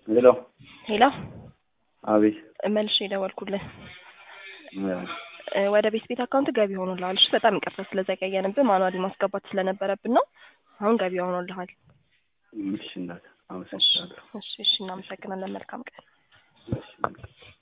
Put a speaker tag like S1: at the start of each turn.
S1: ሄሎ
S2: ሄሎ
S1: አቤት
S2: መልሼ ደወልኩልህ። ወደ ቤት አካውንት ገቢ ሆኖልሃል። እሺ በጣም ይቅርታ ስለዘገየንብህ ማኑዋሊ ማስገባት ስለነበረብን ነው። አሁን ገቢ ሆኖልሃል።
S1: እሺ እናት አመሰግናለሁ።
S2: እሺ እናመሰግናለን። መልካም ቀን።
S1: እሺ